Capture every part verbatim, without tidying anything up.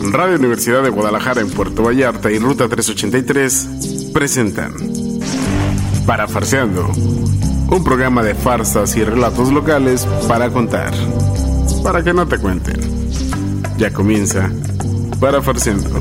Radio Universidad de Guadalajara en Puerto Vallarta y Ruta trescientos ochenta y tres presentan Parafarseando, un programa de farsas y relatos locales para contar, para que no te cuenten. Ya comienza Parafarseando.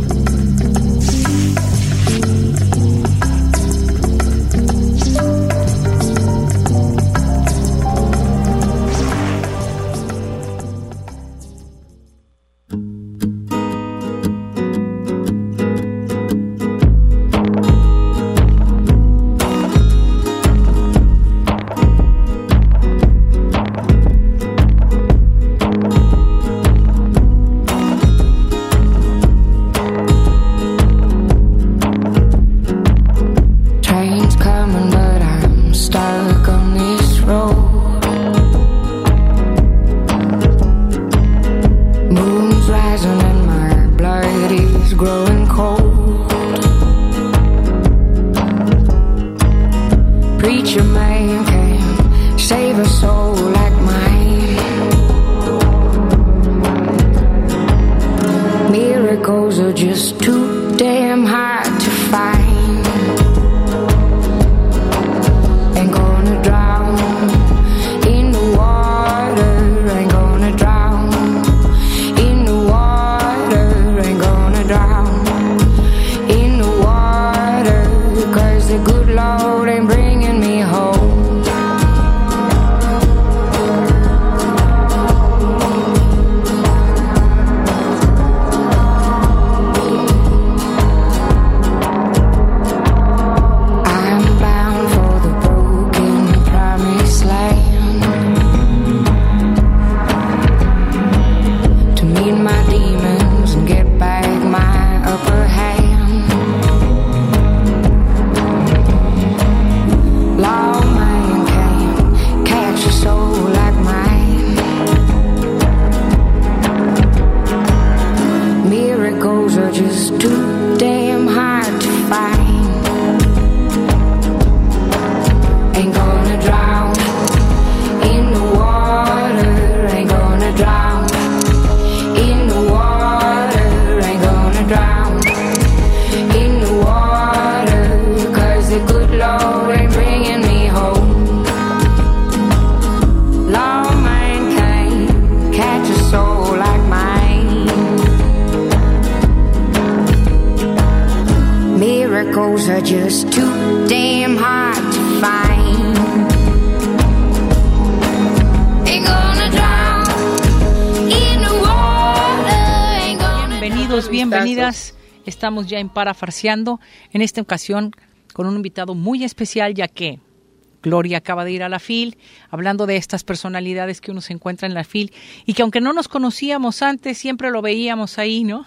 Bienvenidas, estamos ya en Parafarseando, en esta ocasión con un invitado muy especial, ya que Gloria acaba de ir a la F I L, hablando de estas personalidades que uno se encuentra en la F I L y que aunque no nos conocíamos antes, siempre lo veíamos ahí, ¿no?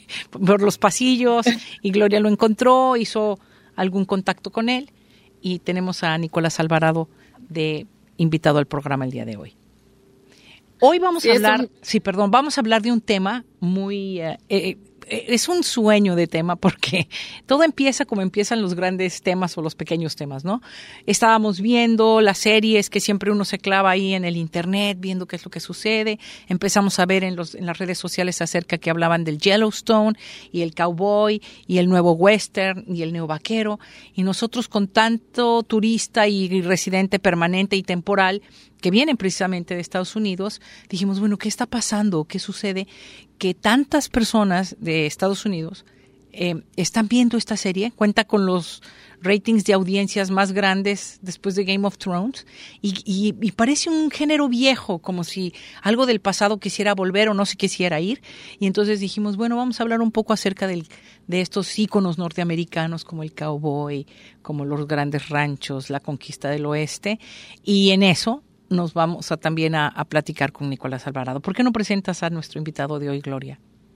Por los pasillos, y Gloria lo encontró, hizo algún contacto con él y tenemos a Nicolás Alvarado de invitado al programa el día de hoy. Hoy vamos sí, a hablar, un... sí, perdón, vamos a hablar de un tema muy... Eh, eh, es un sueño de tema porque todo empieza como empiezan los grandes temas o los pequeños temas, ¿no? Estábamos viendo las series que siempre uno se clava ahí en el internet, viendo qué es lo que sucede. Empezamos a ver en, los, en las redes sociales acerca que hablaban del Yellowstone y el cowboy y el nuevo western y el neovaquero. Y nosotros con tanto turista y residente permanente y temporal que vienen precisamente de Estados Unidos, dijimos, bueno, ¿qué está pasando? ¿Qué sucede? Que tantas personas de Estados Unidos eh, están viendo esta serie, cuenta con los ratings de audiencias más grandes después de Game of Thrones y, y, y parece un género viejo, como si algo del pasado quisiera volver o no se quisiera ir. Y entonces dijimos, bueno, vamos a hablar un poco acerca del, de estos íconos norteamericanos como el cowboy, como los grandes ranchos, la conquista del oeste, y en eso nos vamos a también a, a platicar con Nicolás Alvarado. ¿Por qué no presentas a nuestro invitado de hoy, Gloria?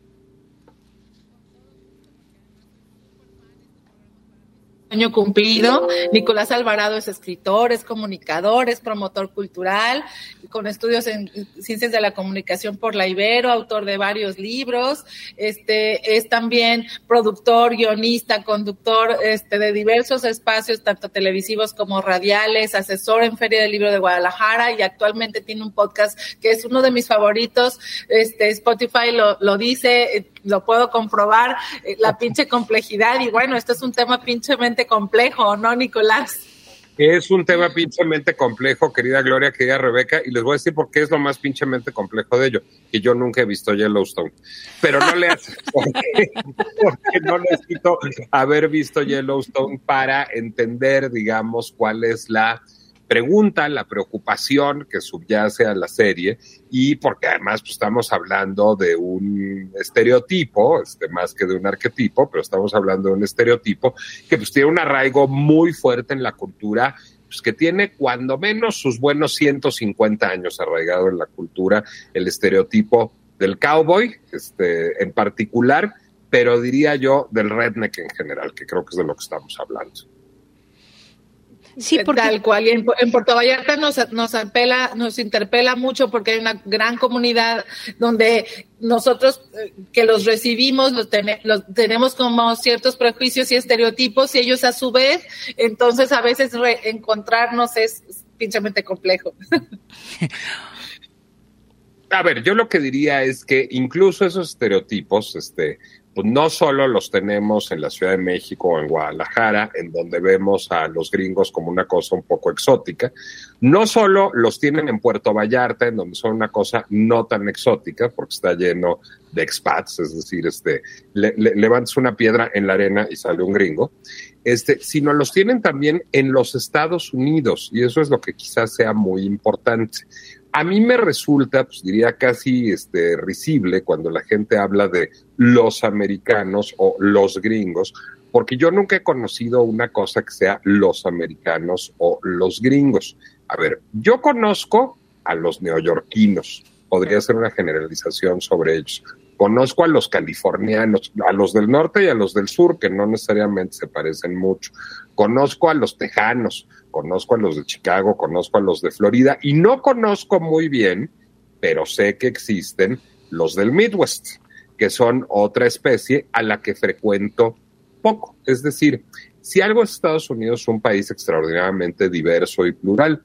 Año cumplido. Nicolás Alvarado es escritor, es comunicador, es promotor cultural, con estudios en ciencias de la comunicación por la Ibero, autor de varios libros, este, es también productor, guionista, conductor, este, de diversos espacios, tanto televisivos como radiales, asesor en Feria del Libro de Guadalajara y actualmente tiene un podcast que es uno de mis favoritos, este, Spotify lo, lo dice, lo puedo comprobar, eh, la pinche complejidad, y bueno, esto es un tema pinchemente complejo, ¿no, Nicolás? Es un tema pinchemente complejo, querida Gloria, querida Rebeca, y les voy a decir por qué es lo más pinchemente complejo de ello, que yo nunca he visto Yellowstone, pero no le hace, porque, porque no necesito haber visto Yellowstone para entender, digamos, cuál es la pregunta, la preocupación que subyace a la serie, y porque además pues, estamos hablando de un estereotipo, este, más que de un arquetipo, pero estamos hablando de un estereotipo que pues tiene un arraigo muy fuerte en la cultura, pues, que tiene cuando menos sus buenos ciento cincuenta años arraigado en la cultura, el estereotipo del cowboy, este, en particular, pero diría yo del redneck en general, que creo que es de lo que estamos hablando. Sí, porque tal cual. Y en, en Puerto Vallarta nos, nos apela, nos interpela mucho porque hay una gran comunidad donde nosotros eh, que los recibimos los, ten, los tenemos como ciertos prejuicios y estereotipos, y ellos a su vez, entonces a veces reencontrarnos es, es pinchamente complejo. A ver, yo lo que diría es que incluso esos estereotipos, este, pues no solo los tenemos en la Ciudad de México o en Guadalajara, en donde vemos a los gringos como una cosa un poco exótica, no solo los tienen en Puerto Vallarta, en donde son una cosa no tan exótica, porque está lleno de expats, es decir, este, le, le, levantas una piedra en la arena y sale un gringo, este, sino los tienen también en los Estados Unidos, y eso es lo que quizás sea muy importante. A mí me resulta, pues diría casi este, risible cuando la gente habla de los americanos o los gringos, porque yo nunca he conocido una cosa que sea los americanos o los gringos. A ver, yo conozco a los neoyorquinos, podría ser una generalización sobre ellos. Conozco a los californianos, a los del norte y a los del sur, que no necesariamente se parecen mucho. Conozco a los tejanos, conozco a los de Chicago, conozco a los de Florida, y no conozco muy bien, pero sé que existen los del Midwest, que son otra especie a la que frecuento poco. Es decir, si algo es Estados Unidos, es un país extraordinariamente diverso y plural.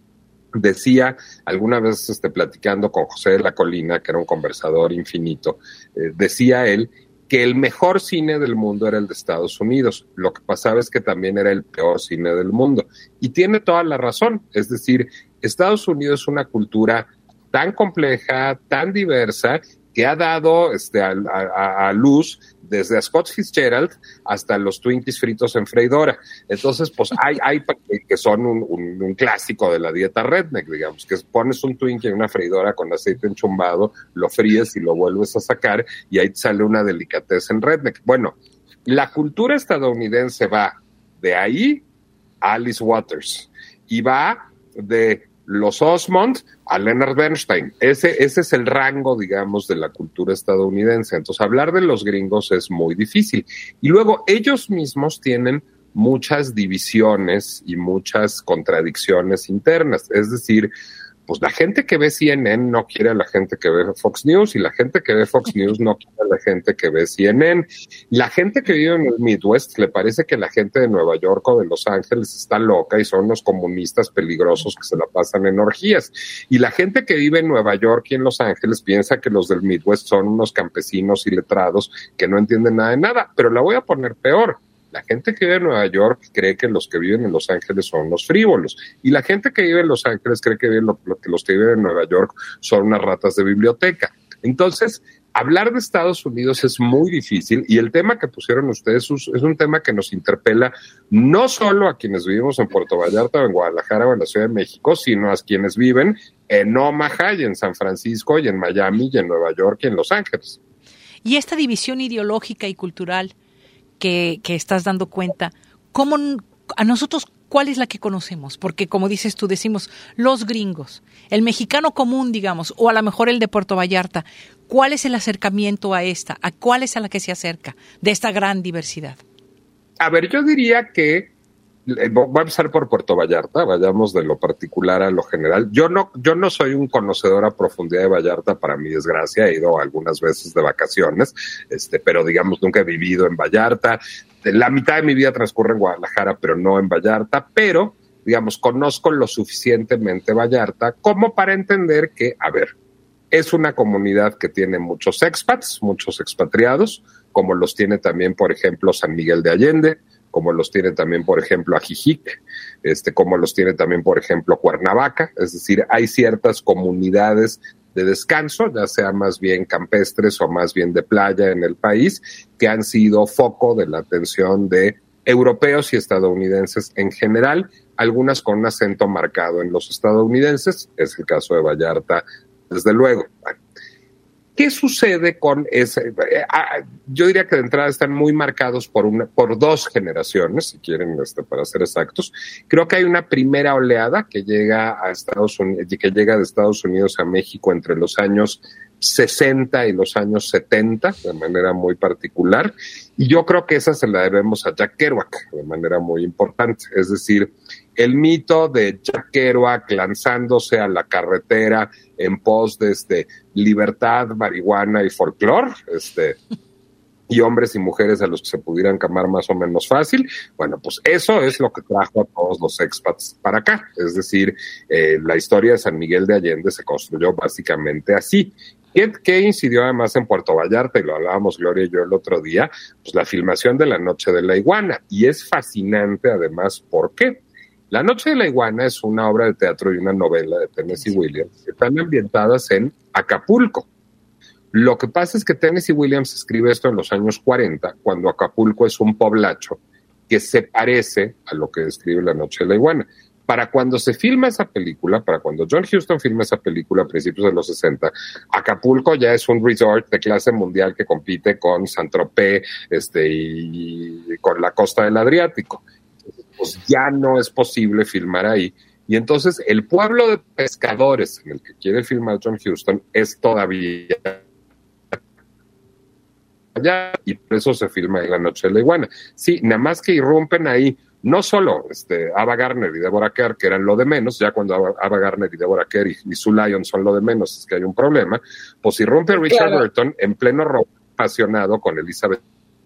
Decía alguna vez este, platicando con José de la Colina, que era un conversador infinito, eh, decía él que el mejor cine del mundo era el de Estados Unidos. Lo que pasaba es que también era el peor cine del mundo. Y tiene toda la razón. Es decir, Estados Unidos es una cultura tan compleja, tan diversa, que ha dado este, a, a, a luz desde a Scott Fitzgerald hasta los Twinkies fritos en freidora. Entonces, pues hay, hay que son un, un, un clásico de la dieta redneck, digamos, que pones un Twinkie en una freidora con aceite enchumbado, lo fríes y lo vuelves a sacar, y ahí te sale una delicatessen redneck. Bueno, la cultura estadounidense va de ahí a Alice Waters, y va de los Osmond a Leonard Bernstein. Ese, ese es el rango, digamos, de la cultura estadounidense. Entonces, hablar de los gringos es muy difícil. Y luego, ellos mismos tienen muchas divisiones y muchas contradicciones internas. Es decir, pues la gente que ve C N N no quiere a la gente que ve Fox News, y la gente que ve Fox News no quiere a la gente que ve C N N. La gente que vive en el Midwest le parece que la gente de Nueva York o de Los Ángeles está loca y son unos comunistas peligrosos que se la pasan en orgías. Y la gente que vive en Nueva York y en Los Ángeles piensa que los del Midwest son unos campesinos iletrados que no entienden nada de nada. Pero la voy a poner peor. La gente que vive en Nueva York cree que los que viven en Los Ángeles son los frívolos. Y la gente que vive en Los Ángeles cree que, viven lo, lo, que los que viven en Nueva York son unas ratas de biblioteca. Entonces, hablar de Estados Unidos es muy difícil, y el tema que pusieron ustedes es un tema que nos interpela no solo a quienes vivimos en Puerto Vallarta o en Guadalajara o en la Ciudad de México, sino a quienes viven en Omaha y en San Francisco y en Miami y en Nueva York y en Los Ángeles. Y esta división ideológica y cultural Que, que estás dando cuenta, ¿cómo a nosotros cuál es la que conocemos? Porque como dices tú, decimos los gringos, el mexicano común, digamos, o a lo mejor el de Puerto Vallarta. ¿Cuál es el acercamiento a esta? ¿A cuál es a la que se acerca de esta gran diversidad? A ver, yo diría que voy a empezar por Puerto Vallarta, vayamos de lo particular a lo general. Yo no, yo no soy un conocedor a profundidad de Vallarta, para mi desgracia, he ido algunas veces de vacaciones, este, pero digamos nunca he vivido en Vallarta. La mitad de mi vida transcurre en Guadalajara, pero no en Vallarta, pero digamos, conozco lo suficientemente Vallarta como para entender que, a ver, Es una comunidad que tiene muchos expats, muchos expatriados, como los tiene también, por ejemplo, San Miguel de Allende, como los tiene también, por ejemplo, Ajijic, este, como los tiene también, por ejemplo, Cuernavaca. Es decir, hay ciertas comunidades de descanso, ya sea más bien campestres o más bien de playa en el país, que han sido foco de la atención de europeos y estadounidenses en general, algunas con un acento marcado en los estadounidenses, es el caso de Vallarta, desde luego. ¿Qué sucede con ese? Yo diría que de entrada están muy marcados por una, por dos generaciones, si quieren, este, para ser exactos. Creo que hay una primera oleada que llega a Estados Unidos, que llega de Estados Unidos a México entre los años sesenta y los años setenta, de manera muy particular. Y yo creo que esa se la debemos a Jack Kerouac, de manera muy importante. Es decir, el mito de Jack Kerouac lanzándose a la carretera en pos de este, libertad, marihuana y folclore, este, y hombres y mujeres a los que se pudieran camar más o menos fácil. Bueno, pues eso es lo que trajo a todos los expats para acá. Es decir, eh, la historia de San Miguel de Allende se construyó básicamente así. ¿Qué, ¿Qué incidió además en Puerto Vallarta? Y lo hablábamos Gloria y yo el otro día, pues la filmación de La Noche de la Iguana. Y es fascinante además, ¿por qué? La Noche de la Iguana es una obra de teatro y una novela de Tennessee Williams que están ambientadas en Acapulco. Lo que pasa es que Tennessee Williams escribe esto en los años cuarenta, cuando Acapulco es un poblacho que se parece a lo que describe La Noche de la Iguana. Para cuando se filma esa película, para cuando John Huston filma esa película a principios de los sesenta, Acapulco ya es un resort de clase mundial que compite con Saint-Tropez este, y, y con la costa del Adriático. Pues ya no es posible filmar ahí. Y entonces el pueblo de pescadores en el que quiere filmar John Huston es todavía allá, y por eso se filma en La Noche de la Iguana. Sí, nada más que irrumpen ahí no solo este, Ava Gardner y Deborah Kerr, que eran lo de menos, ya cuando Ava, Ava Gardner y Deborah Kerr y, y Sue Lyon son lo de menos, es que hay un problema, pues irrumpe Richard claro. Burton en pleno romance apasionado con Elizabeth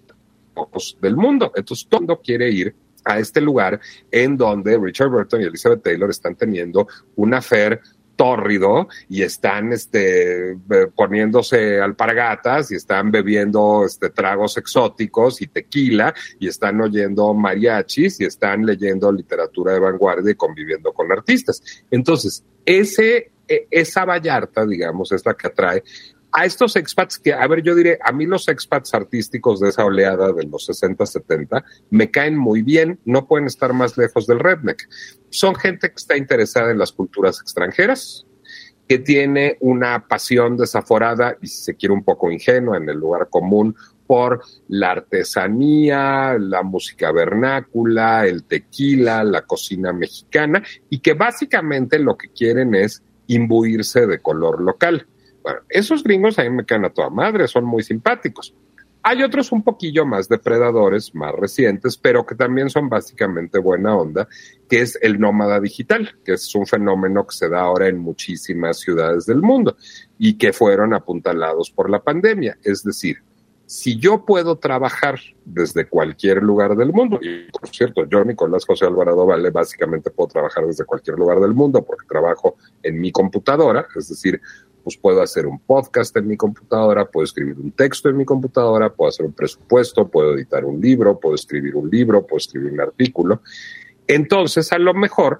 del mundo. Entonces todo el mundo quiere ir a este lugar en donde Richard Burton y Elizabeth Taylor están teniendo un affair tórrido y están este, poniéndose alpargatas y están bebiendo este, tragos exóticos y tequila y están oyendo mariachis y están leyendo literatura de vanguardia y conviviendo con artistas. Entonces, ese, esa Vallarta, digamos, es la que atrae a estos expats que, a ver, yo diré, a mí los expats artísticos de esa oleada de los sesenta, setenta me caen muy bien, no pueden estar más lejos del redneck. Son gente que está interesada en las culturas extranjeras, que tiene una pasión desaforada y, si se quiere, un poco ingenua en el lugar común por la artesanía, la música vernácula, el tequila, la cocina mexicana, y que básicamente lo que quieren es imbuirse de color local. Bueno, esos gringos a mí me caen a toda madre, son muy simpáticos. Hay otros un poquillo más depredadores, más recientes, pero que también son básicamente buena onda, que es el nómada digital, que es un fenómeno que se da ahora en muchísimas ciudades del mundo y que fueron apuntalados por la pandemia. Es decir, si yo puedo trabajar desde cualquier lugar del mundo, y por cierto, yo, Nicolás José Alvarado Vale, básicamente puedo trabajar desde cualquier lugar del mundo porque trabajo en mi computadora, es decir, pues puedo hacer un podcast en mi computadora, puedo escribir un texto en mi computadora, puedo hacer un presupuesto, puedo editar un libro, puedo escribir un libro, puedo escribir un artículo. Entonces, a lo mejor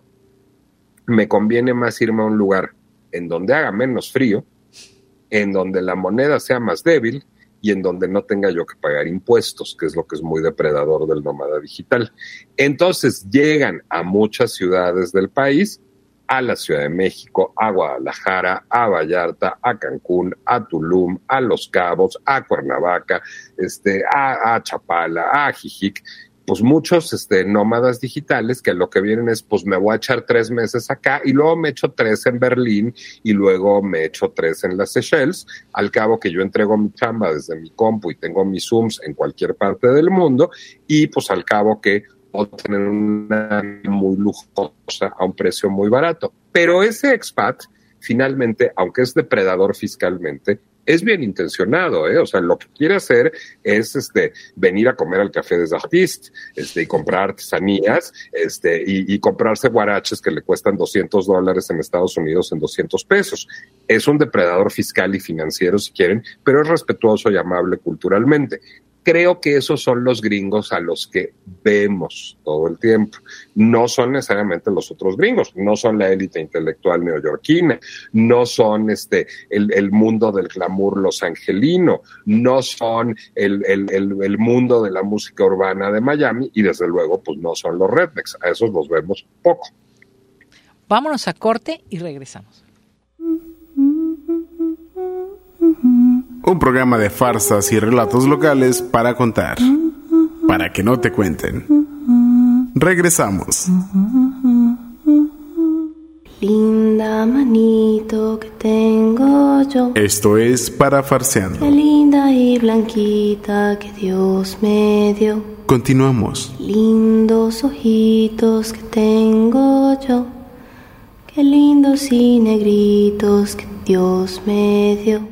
me conviene más irme a un lugar en donde haga menos frío, en donde la moneda sea más débil y en donde no tenga yo que pagar impuestos, que es lo que es muy depredador del nómada digital. Entonces, llegan a muchas ciudades del país, a la Ciudad de México, a Guadalajara, a Vallarta, a Cancún, a Tulum, a Los Cabos, a Cuernavaca, este, a, a Chapala, a Ajijic, pues muchos este, nómadas digitales que lo que vienen es, pues me voy a echar tres meses acá y luego me echo tres en Berlín y luego me echo tres en las Seychelles, al cabo que yo entrego mi chamba desde mi compu y tengo mis Zooms en cualquier parte del mundo y pues al cabo que o tener una muy lujosa a un precio muy barato. Pero ese expat, finalmente, aunque es depredador fiscalmente, es bien intencionado, ¿eh? O sea, lo que quiere hacer es este venir a comer al Café des Artistes, este, y comprar artesanías, este, y, y comprarse guaraches que le cuestan doscientos dólares en Estados Unidos en doscientos pesos. Es un depredador fiscal y financiero, si quieren, pero es respetuoso y amable culturalmente. Creo que esos son los gringos a los que vemos todo el tiempo. No son necesariamente los otros gringos, no son la élite intelectual neoyorquina, no son este el, el mundo del glamour losangelino, no son el, el, el, el mundo de la música urbana de Miami y desde luego pues no son los rednecks, a esos los vemos poco. Vámonos a corte y regresamos. Un programa de farsas y relatos locales para contar, para que no te cuenten. Regresamos. Linda manito que tengo yo. Esto es Para Farseando. Qué linda y blanquita que Dios me dio. Continuamos. Lindos ojitos que tengo yo. Qué lindos y negritos que Dios me dio.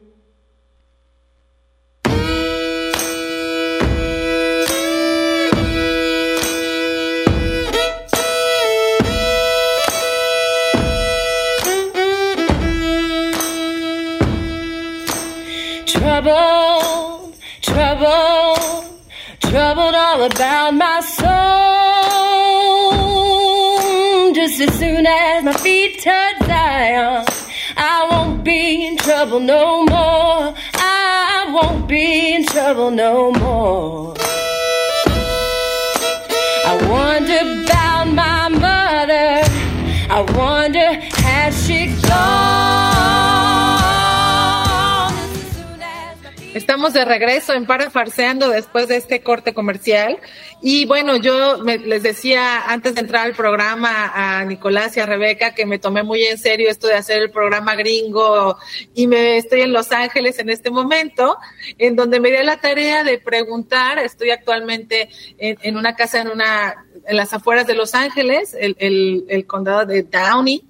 Troubled, troubled, troubled all about my soul. Just as soon as my feet touch Zion, I won't be in trouble no more. I won't be in trouble no more. I wonder about my mother. I wonder, has she gone? Estamos de regreso en Para Farseando después de este corte comercial. Y bueno, yo me, les decía antes de entrar al programa a Nicolás y a Rebeca que me tomé muy en serio esto de hacer el programa gringo y me estoy en Los Ángeles en este momento, en donde me di la tarea de preguntar. Estoy actualmente en, en una casa en una en las afueras de Los Ángeles, el, el, el condado de Downey.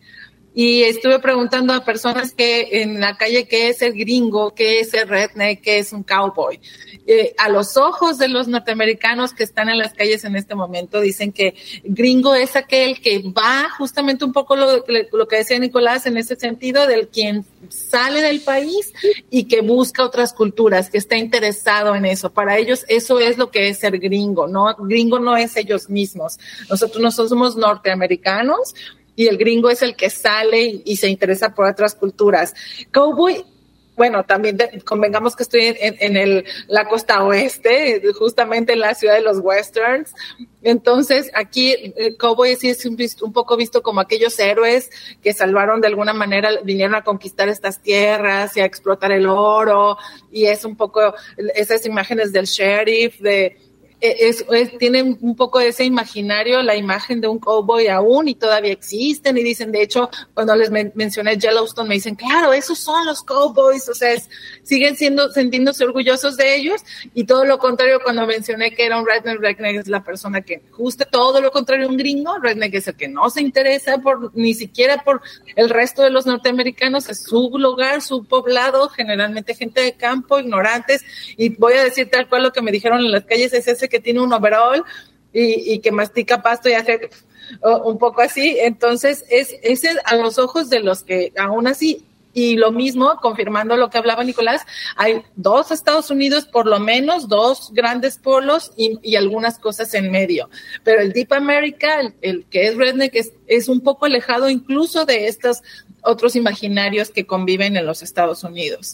Y estuve preguntando a personas que en la calle qué es el gringo, qué es el redneck, qué es un cowboy. Eh, a los ojos de los norteamericanos que están en las calles en este momento, dicen que gringo es aquel que va justamente un poco lo, lo que decía Nicolás en ese sentido, del quien sale del país y que busca otras culturas, que está interesado en eso. Para ellos eso es lo que es ser gringo, ¿no? Gringo no es ellos mismos. Nosotros no somos norteamericanos, y el gringo es el que sale y, y se interesa por otras culturas. Cowboy, bueno, también de, convengamos que estoy en, en, en el, la costa oeste, justamente en la ciudad de los westerns. Entonces, aquí el cowboy sí es un, un poco visto como aquellos héroes que salvaron de alguna manera, vinieron a conquistar estas tierras y a explotar el oro, y es un poco esas imágenes del sheriff, de... Es, es, tienen un poco de ese imaginario, la imagen de un cowboy aún, y todavía existen, y dicen, de hecho, cuando les men- mencioné Yellowstone, me dicen, claro, esos son los cowboys, o sea, es, siguen siendo, sintiéndose orgullosos de ellos, y todo lo contrario, cuando mencioné que era un redneck, redneck es la persona que, justo todo lo contrario, un gringo, redneck es el que no se interesa por, ni siquiera por el resto de los norteamericanos, es su lugar, su poblado, generalmente gente de campo, ignorantes, y voy a decir tal cual lo que me dijeron en las calles, es ese que tiene un overall y, y que mastica pasto y hace uh, un poco así. Entonces es ese a los ojos de los que aún así, y lo mismo, confirmando lo que hablaba Nicolás, hay dos Estados Unidos, por lo menos dos grandes polos y, y algunas cosas en medio, pero el Deep America, el, el que es redneck, es, es un poco alejado incluso de estos otros imaginarios que conviven en los Estados Unidos.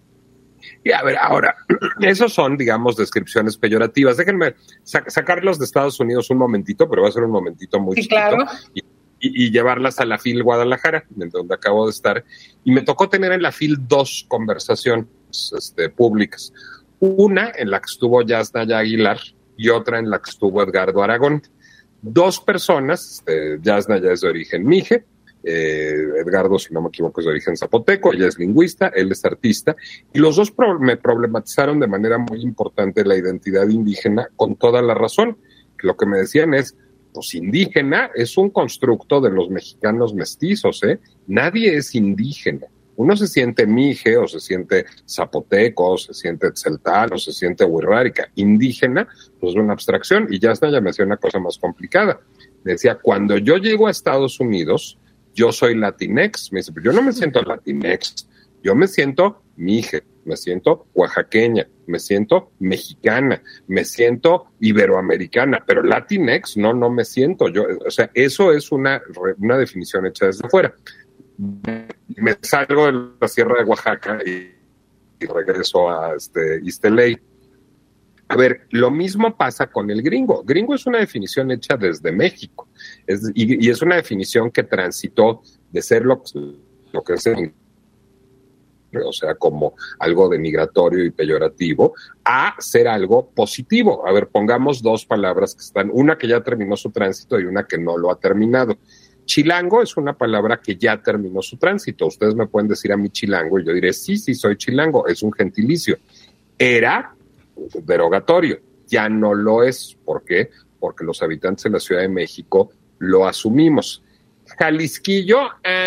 Y a ver, ahora, esos son, digamos, descripciones peyorativas. Déjenme sac- sacarlos de Estados Unidos un momentito, pero va a ser un momentito muy Sí, chiquito. claro. Y, y, y llevarlas a la FIL Guadalajara, en donde acabo de estar. Y me tocó tener en la FIL dos conversaciones este, públicas. Una en la que estuvo Yasnaya Aguilar y otra en la que estuvo Edgardo Aragón. Dos personas, este, Yasnaya es de origen mije, Eh, Edgardo, si no me equivoco, es de origen zapoteco, ella es lingüista, él es artista, y los dos pro- me problematizaron de manera muy importante la identidad indígena con toda la razón. Lo que me decían es, pues indígena es un constructo de los mexicanos mestizos, ¿eh? Nadie es indígena. Uno se siente mije, o se siente zapoteco, o se siete tzeltal, o se siente wixárika. Indígena, pues es una abstracción, y ya está, ya me hacía una cosa más complicada. Decía, cuando yo llego a Estados Unidos, yo soy latinex. Me dice, pero yo no me siento latinex, yo me siento mije, me siento oaxaqueña, me siento mexicana, me siento iberoamericana, pero latinex no, no me siento. Yo, o sea, eso es una, una definición hecha desde fuera. Me salgo de la Sierra de Oaxaca y, y regreso a este East L A. A ver, lo mismo pasa con el gringo. Gringo es una definición hecha desde México, es, y, y es una definición que transitó de ser lo, lo que es el, o sea, como algo denigratorio y peyorativo, a ser algo positivo. A ver, pongamos dos palabras que están, una que ya terminó su tránsito y una que no lo ha terminado. Chilango es una palabra que ya terminó su tránsito. Ustedes me pueden decir a mí chilango y yo diré, sí, sí, soy chilango, es un gentilicio. Era derogatorio, ya no lo es. ¿Por qué? Porque los habitantes de la Ciudad de México lo asumimos. Jalisquillo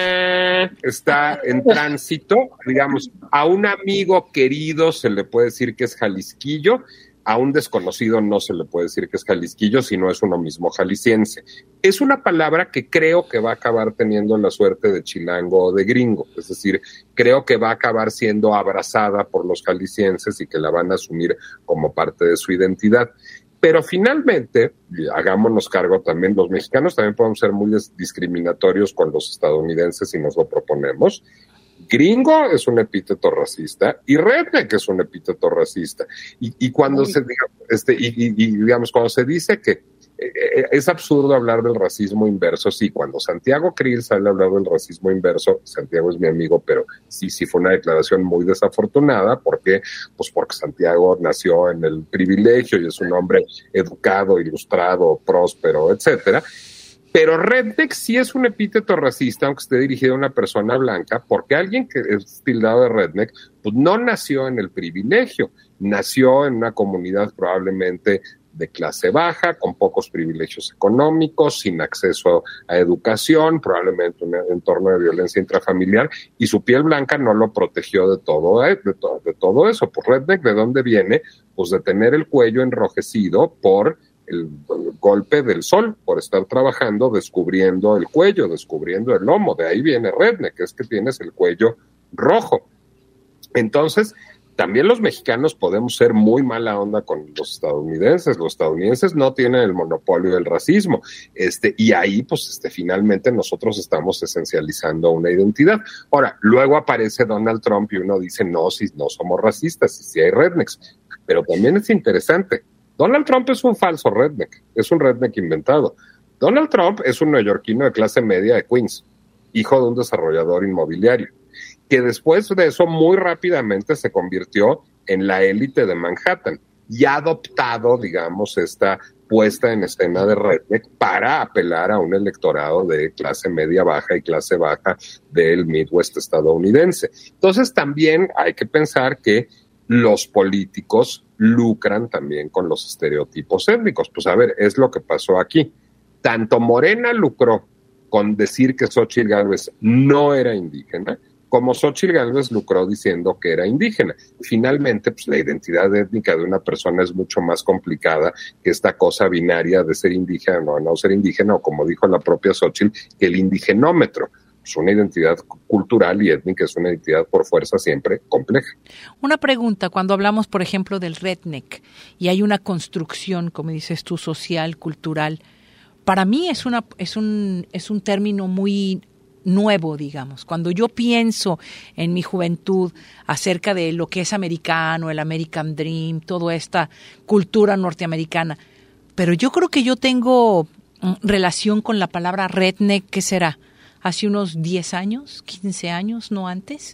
eh, está en tránsito, digamos, a un amigo querido se le puede decir que es jalisquillo, a un desconocido no se le puede decir que es jalisquillo si no es uno mismo jalisciense. Es una palabra que creo que va a acabar teniendo la suerte de chilango o de gringo, es decir, creo que va a acabar siendo abrazada por los jaliscienses y que la van a asumir como parte de su identidad. Pero finalmente, hagámonos cargo también, los mexicanos también podemos ser muy discriminatorios con los estadounidenses si nos lo proponemos. Gringo es un epíteto racista y redneck es un epíteto racista. Y, y cuando se diga, este, y, y, y digamos, cuando se dice que eh, es absurdo hablar del racismo inverso, sí, cuando Santiago Krill sale a hablar del racismo inverso, Santiago es mi amigo, pero sí, sí fue una declaración muy desafortunada. ¿Por qué? Pues porque Santiago nació en el privilegio y es un hombre educado, ilustrado, próspero, etcétera. Pero redneck sí es un epíteto racista, aunque esté dirigido a una persona blanca, porque alguien que es tildado de redneck, pues no nació en el privilegio, nació en una comunidad probablemente de clase baja, con pocos privilegios económicos, sin acceso a educación, probablemente un entorno de violencia intrafamiliar, y su piel blanca no lo protegió de todo, de todo, de todo eso. Pues redneck, ¿de dónde viene? Pues de tener el cuello enrojecido por el golpe del sol, por estar trabajando, descubriendo el cuello, descubriendo el lomo. De ahí viene redneck, es que tienes el cuello rojo. Entonces, también los mexicanos podemos ser muy mala onda con los estadounidenses. Los estadounidenses no tienen el monopolio del racismo. Este, y ahí, pues, este, finalmente nosotros estamos esencializando una identidad. Ahora, luego aparece Donald Trump y uno dice, no, si no somos racistas, si sí hay rednecks. Pero también es interesante. Donald Trump es un falso redneck, es un redneck inventado. Donald Trump es un neoyorquino de clase media de Queens, hijo de un desarrollador inmobiliario, que después de eso muy rápidamente se convirtió en la élite de Manhattan y ha adoptado, digamos, esta puesta en escena de redneck para apelar a un electorado de clase media baja y clase baja del Midwest estadounidense. Entonces también hay que pensar que los políticos lucran también con los estereotipos étnicos. Pues a ver, es lo que pasó aquí. Tanto Morena lucró con decir que Xóchitl Gálvez no era indígena, como Xóchitl Gálvez lucró diciendo que era indígena. Finalmente, pues la identidad étnica de una persona es mucho más complicada que esta cosa binaria de ser indígena o no ser indígena, o como dijo la propia Xóchitl, que el indigenómetro. Es una identidad cultural y étnica, es una identidad por fuerza siempre compleja. Una pregunta, cuando hablamos, por ejemplo, del redneck y hay una construcción, como dices tú, social, cultural, para mí es una es un es un término muy nuevo, digamos. Cuando yo pienso en mi juventud acerca de lo que es americano, el American Dream, toda esta cultura norteamericana, pero yo creo que yo tengo relación con la palabra redneck, ¿qué será? Hace unos diez años, quince años, no antes.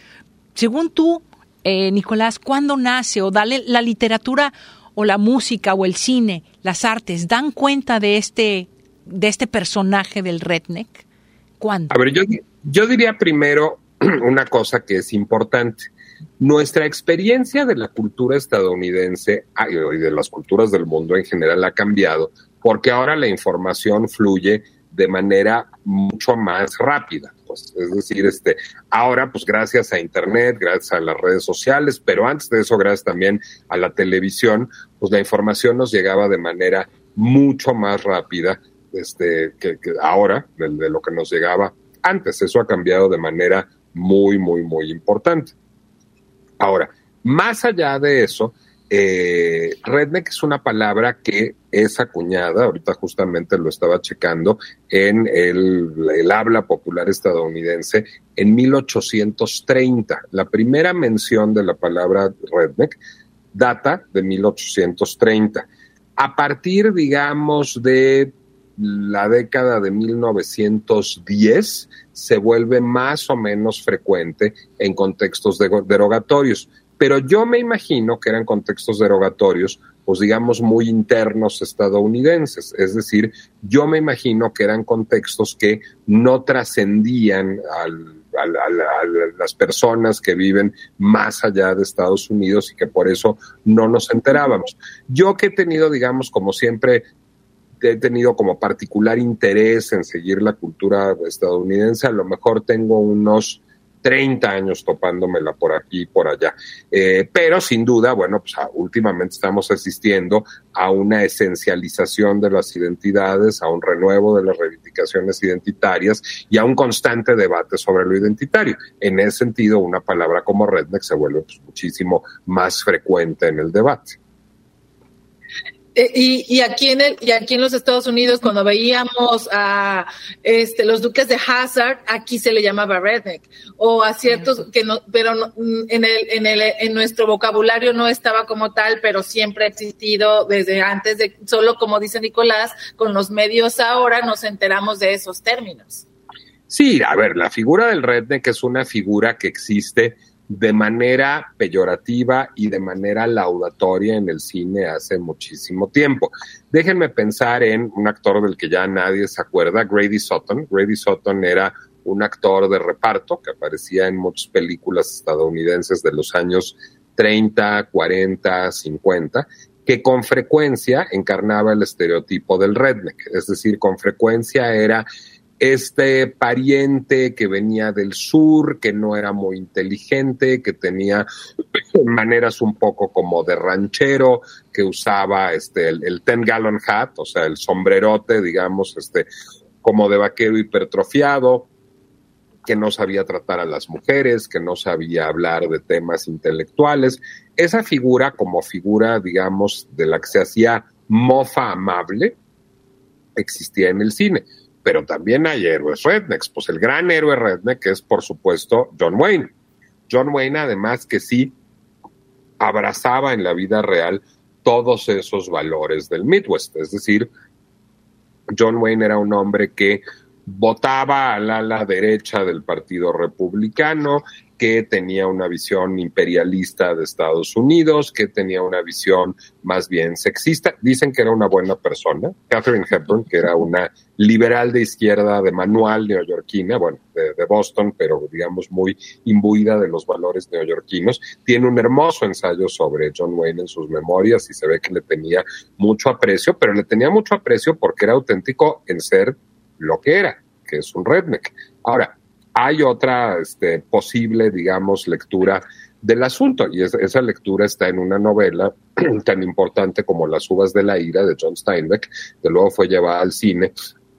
Según tú, eh, Nicolás, ¿cuándo nace o dale la literatura o la música o el cine, las artes, dan cuenta de este de este personaje del redneck? ¿Cuándo? A ver, yo, yo diría primero una cosa que es importante. Nuestra experiencia de la cultura estadounidense y de las culturas del mundo en general ha cambiado porque ahora la información fluye de manera mucho más rápida. pues. Es decir, este, ahora, pues gracias a Internet, gracias a las redes sociales, pero antes de eso, gracias también a la televisión, pues la información nos llegaba de manera mucho más rápida este, que, que ahora, de, de lo que nos llegaba antes. Eso ha cambiado de manera muy, muy, muy importante. Ahora, más allá de eso, eh, redneck es una palabra que es acuñada, ahorita justamente lo estaba checando, en el, el habla popular estadounidense en mil ochocientos treinta. La primera mención de la palabra redneck data de mil ochocientos treinta. A partir, digamos, de la década de mil novecientos diez, se vuelve más o menos frecuente en contextos de, derogatorios. Pero yo me imagino que eran contextos derogatorios, pues digamos, muy internos estadounidenses. Es decir, yo me imagino que eran contextos que no trascendían al, al, al, a las personas que viven más allá de Estados Unidos y que por eso no nos enterábamos. Yo que he tenido, digamos, como siempre, he tenido como particular interés en seguir la cultura estadounidense, a lo mejor tengo unos treinta años topándomela por aquí y por allá. Eh, pero sin duda, bueno, pues a, últimamente estamos asistiendo a una esencialización de las identidades, a un renuevo de las reivindicaciones identitarias y a un constante debate sobre lo identitario. En ese sentido, una palabra como redneck se vuelve pues, muchísimo más frecuente en el debate. Eh, y, y aquí en el, y aquí en los Estados Unidos, cuando veíamos a este los duques de Hazzard, aquí se le llamaba redneck, o a ciertos que no, pero no, en el, en el, en nuestro vocabulario no estaba como tal, pero siempre ha existido desde antes de, solo como dice Nicolás, con los medios ahora nos enteramos de esos términos. Sí, a ver, la figura del redneck es una figura que existe de manera peyorativa y de manera laudatoria en el cine hace muchísimo tiempo. Déjenme pensar en un actor del que ya nadie se acuerda, Grady Sutton. Grady Sutton era un actor de reparto que aparecía en muchas películas estadounidenses de los años treinta, cuarenta, cincuenta, que con frecuencia encarnaba el estereotipo del redneck. Es decir, con frecuencia era este pariente que venía del sur, que no era muy inteligente, que tenía maneras un poco como de ranchero, que usaba este el, el ten gallon hat, o sea, el sombrerote, digamos, este como de vaquero hipertrofiado, que no sabía tratar a las mujeres, que no sabía hablar de temas intelectuales. Esa figura, como figura, digamos, de la que se hacía mofa amable, existía en el cine. Pero también hay héroes rednecks. Pues el gran héroe redneck es, por supuesto, John Wayne. John Wayne, además, que sí abrazaba en la vida real todos esos valores del Midwest. Es decir, John Wayne era un hombre que votaba al ala derecha del Partido Republicano, que tenía una visión imperialista de Estados Unidos, que tenía una visión más bien sexista. Dicen que era una buena persona. Katharine Hepburn, que era una liberal de izquierda de manual neoyorquina, bueno, de, de Boston, pero digamos muy imbuida de los valores neoyorquinos, tiene un hermoso ensayo sobre John Wayne en sus memorias y se ve que le tenía mucho aprecio, pero le tenía mucho aprecio porque era auténtico en ser lo que era, que es un redneck. Ahora, hay otra este, posible, digamos, lectura del asunto, y es, esa lectura está en una novela tan importante como Las uvas de la ira, de John Steinbeck, que luego fue llevada al cine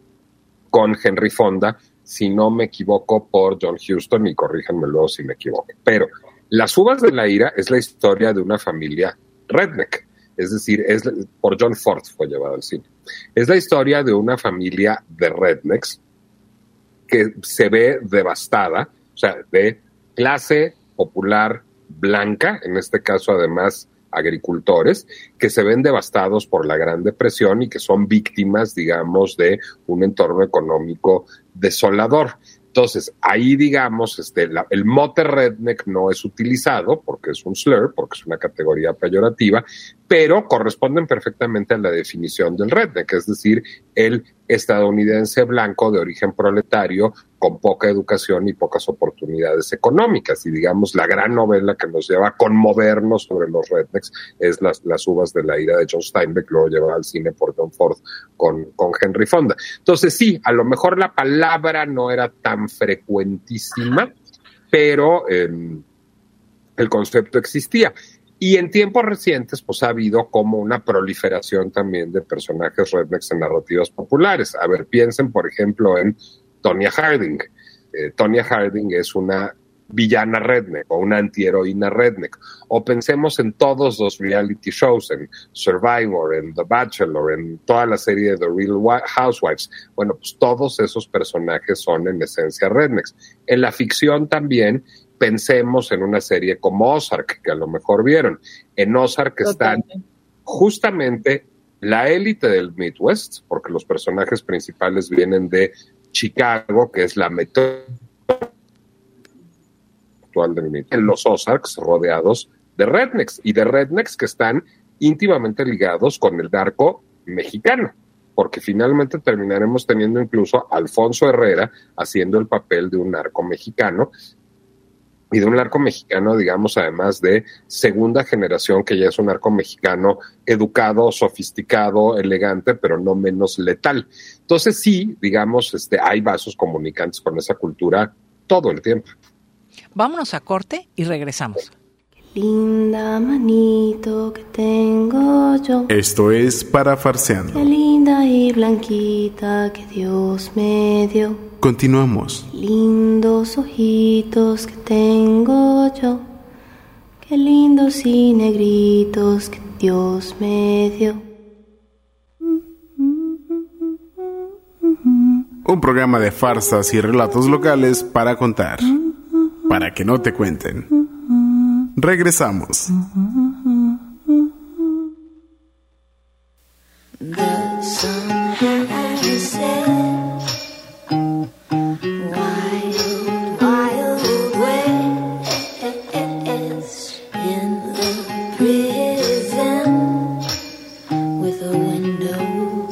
con Henry Fonda, si no me equivoco, por John Huston, y corríjanme luego si me equivoco. Pero Las uvas de la ira es la historia de una familia redneck, es decir, es por John Ford fue llevada al cine. Es la historia de una familia de rednecks que se ve devastada, o sea, de clase popular blanca, en este caso además agricultores, que se ven devastados por la Gran Depresión y que son víctimas, digamos, de un entorno económico desolador. Entonces, ahí, digamos, este, la, el mote redneck no es utilizado porque es un slur, porque es una categoría peyorativa, pero corresponden perfectamente a la definición del redneck, es decir, el estadounidense blanco de origen proletario con poca educación y pocas oportunidades económicas. Y digamos, la gran novela que nos lleva a conmovernos sobre los rednecks es Las, las uvas de la ira de John Steinbeck, luego llevada al cine por John Ford con, con Henry Fonda. Entonces sí, a lo mejor la palabra no era tan frecuentísima, pero eh, el concepto existía. Y en tiempos recientes, pues ha habido como una proliferación también de personajes rednecks en narrativas populares. A ver, piensen, por ejemplo, en Tonya Harding. Eh, Tonya Harding es una villana redneck o una antiheroína redneck. O pensemos en todos los reality shows, en Survivor, en The Bachelor, en toda la serie de The Real Housewives. Bueno, pues todos esos personajes son en esencia rednecks. En la ficción también, pensemos en una serie como Ozark, que a lo mejor vieron. En Ozark están justamente la élite del Midwest, porque los personajes principales vienen de Chicago, que es la metrópoli actual del Midwest. En los Ozarks rodeados de rednecks, y de rednecks que están íntimamente ligados con el narco mexicano, porque finalmente terminaremos teniendo incluso a Alfonso Herrera haciendo el papel de un narco mexicano, y de un narco mexicano, digamos, además de segunda generación, que ya es un narco mexicano educado, sofisticado, elegante, pero no menos letal. Entonces sí, digamos, este, hay vasos comunicantes con esa cultura todo el tiempo. Vámonos a corte y regresamos. Qué linda manito que tengo yo. Esto es Parafarseando. Qué linda y blanquita que Dios me dio. Continuamos. Lindos ojitos que tengo yo, qué lindos y negritos que Dios me dio. Un programa de farsas y relatos locales para contar, para que no te cuenten. Regresamos. The sun has set. Wild, wild west in the prison with a window.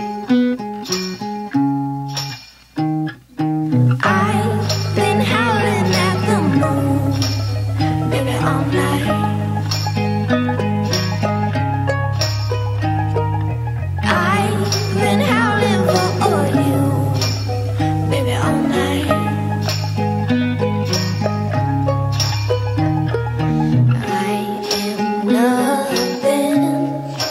I've been howling at the moon, baby, all night. I've been howling for you, baby, all night. I am nothing.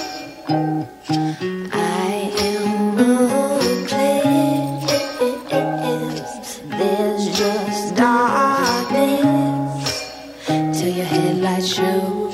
I am hopeless. There's just darkness till your headlights show.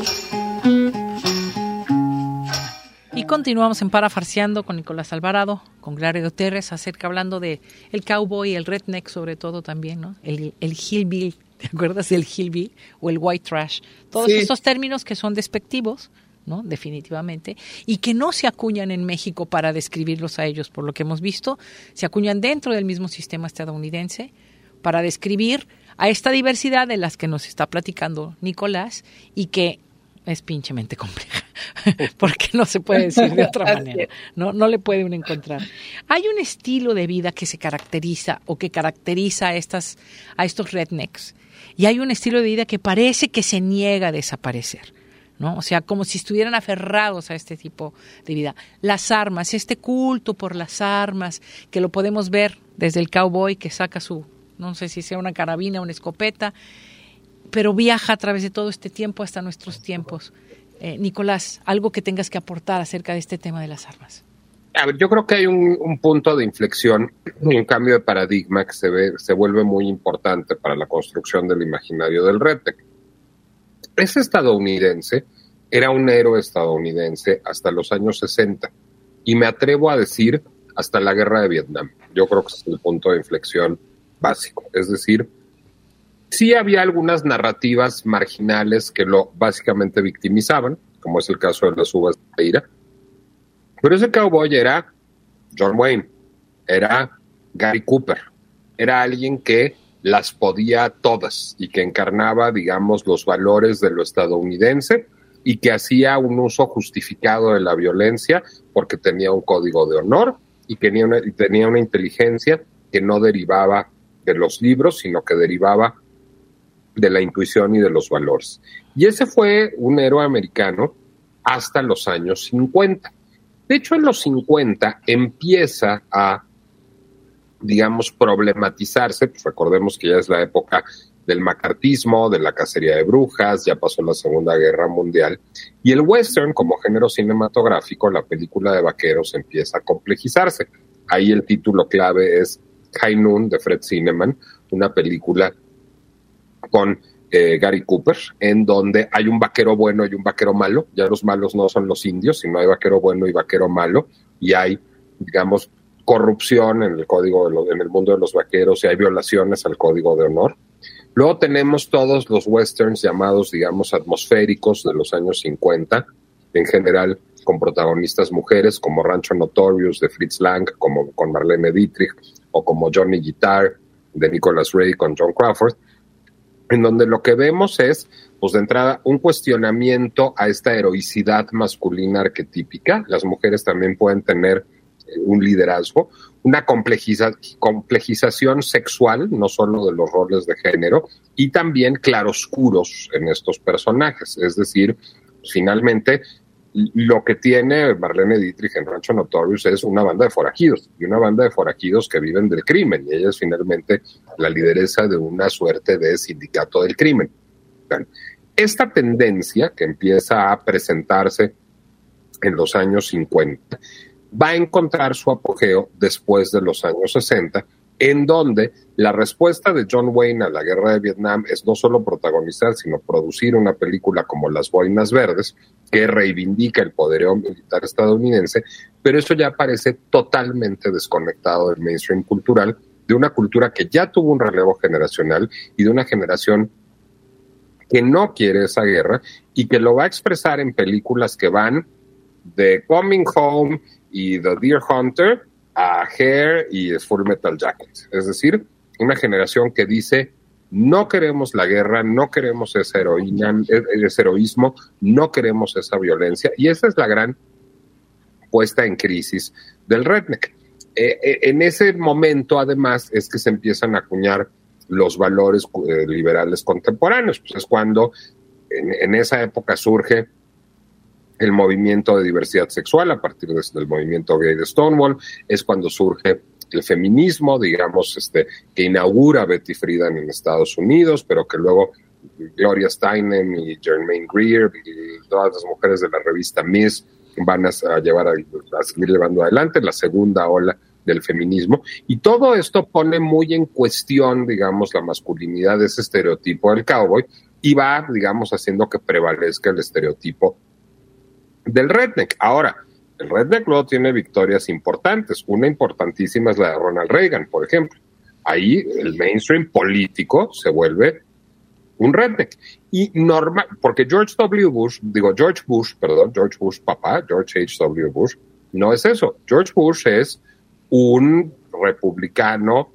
Y continuamos en Parafarseando con Nicolás Alvarado, con Gloria Gutiérrez, acerca hablando de el cowboy, el redneck sobre todo también, ¿no? El, el hillbilly, ¿te acuerdas del hillbilly? O el white trash. Todos Sí. estos términos que son despectivos, ¿no? Definitivamente, y que no se acuñan en México para describirlos a ellos, por lo que hemos visto, se acuñan dentro del mismo sistema estadounidense para describir a esta diversidad de las que nos está platicando Nicolás y que es pinchemente compleja, porque no se puede decir de otra manera, no, no le puede uno encontrar. Hay un estilo de vida que se caracteriza o que caracteriza a, estas, a estos rednecks, y hay un estilo de vida que parece que se niega a desaparecer, ¿no? O sea, como si estuvieran aferrados a este tipo de vida. Las armas, este culto por las armas, que lo podemos ver desde el cowboy que saca su, no sé si sea una carabina o una escopeta, pero viaja a través de todo este tiempo hasta nuestros tiempos. Eh, Nicolás, algo que tengas que aportar acerca de este tema de las armas. A ver, yo creo que hay un, un punto de inflexión y un cambio de paradigma que se ve, se vuelve muy importante para la construcción del imaginario del redneck. Ese estadounidense era un héroe estadounidense hasta los años sesenta, y me atrevo a decir hasta la guerra de Vietnam. Yo creo que es el punto de inflexión básico. Es decir, sí había algunas narrativas marginales que lo básicamente victimizaban, como es el caso de las uvas de la ira, pero ese cowboy era John Wayne, era Gary Cooper, era alguien que las podía todas y que encarnaba, digamos, los valores de lo estadounidense y que hacía un uso justificado de la violencia porque tenía un código de honor y tenía una, y tenía una inteligencia que no derivaba de los libros, sino que derivaba de la intuición y de los valores. Y ese fue un héroe americano hasta los años cincuenta. De hecho, en los cincuenta empieza a, digamos, problematizarse, pues recordemos que ya es la época del macartismo, de la cacería de brujas, ya pasó la Segunda Guerra Mundial, y el western como género cinematográfico, la película de vaqueros, empieza a complejizarse. Ahí el título clave es High Noon de Fred Zinnemann, una película con eh, Gary Cooper, en donde hay un vaquero bueno y un vaquero malo. Ya los malos no son los indios, sino hay vaquero bueno y vaquero malo, y hay, digamos, corrupción en el código de lo, en el mundo de los vaqueros, y hay violaciones al código de honor. Luego tenemos todos los westerns llamados, digamos, atmosféricos de los años cincuenta, en general con protagonistas mujeres, como Rancho Notorious de Fritz Lang, como con Marlene Dietrich, o como Johnny Guitar de Nicholas Ray con John Crawford, en donde lo que vemos es, pues de entrada, un cuestionamiento a esta heroicidad masculina arquetípica. Las mujeres también pueden tener un liderazgo, una complejiza, complejización sexual, no solo de los roles de género, y también claroscuros en estos personajes. Es decir, finalmente, lo que tiene Marlene Dietrich en Rancho Notorious es una banda de forajidos, y una banda de forajidos que viven del crimen, y ella es finalmente la lideresa de una suerte de sindicato del crimen. Esta tendencia que empieza a presentarse en los años cincuenta va a encontrar su apogeo después de los años sesenta, en donde la respuesta de John Wayne a la guerra de Vietnam es no solo protagonizar, sino producir una película como Las Boinas Verdes, que reivindica el poderío militar estadounidense, pero eso ya parece totalmente desconectado del mainstream cultural, de una cultura que ya tuvo un relevo generacional y de una generación que no quiere esa guerra y que lo va a expresar en películas que van de Coming Home y The Deer Hunter a Hair y Full Metal Jacket. Es decir, una generación que dice, no queremos la guerra, no queremos esa heroína, ese heroísmo, no queremos esa violencia, y esa es la gran puesta en crisis del redneck. Eh, eh, en ese momento, además, es que se empiezan a acuñar los valores eh, liberales contemporáneos. Pues es cuando en, en esa época surge el movimiento de diversidad sexual a partir de, del movimiento gay de Stonewall, es cuando surge el feminismo, digamos, este, que inaugura Betty Friedan en Estados Unidos, pero que luego Gloria Steinem y Germaine Greer y todas las mujeres de la revista Miss van a, a llevar a, a seguir llevando adelante la segunda ola del feminismo, y todo esto pone muy en cuestión, digamos, la masculinidad de ese estereotipo del cowboy, y va, digamos, haciendo que prevalezca el estereotipo del redneck. Ahora, el redneck luego tiene victorias importantes. Una importantísima es la de Ronald Reagan, por ejemplo. Ahí el mainstream político se vuelve un redneck. Y normal, porque George W. Bush, digo George Bush, perdón, George Bush papá, George H W. Bush, no es eso. George Bush es un republicano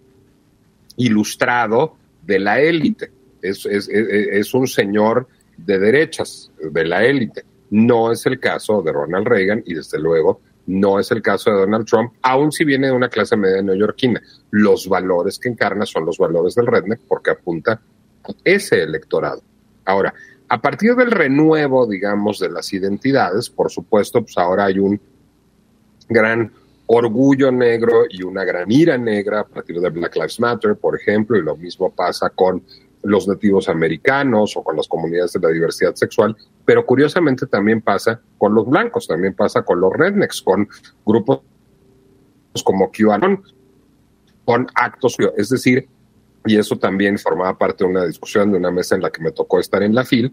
ilustrado de la élite. Es, es, es, es un señor de derechas, de la élite. No es el caso de Ronald Reagan y desde luego no es el caso de Donald Trump, aun si viene de una clase media neoyorquina. Los valores que encarna son los valores del redneck porque apunta a ese electorado. Ahora, a partir del renuevo, digamos, de las identidades, por supuesto, pues ahora hay un gran orgullo negro y una gran ira negra a partir de Black Lives Matter, por ejemplo, y lo mismo pasa con los nativos americanos o con las comunidades de la diversidad sexual, pero curiosamente también pasa con los blancos, también pasa con los rednecks, con grupos como QAnon, con actos, es decir, y eso también formaba parte de una discusión, de una mesa en la que me tocó estar en la FIL.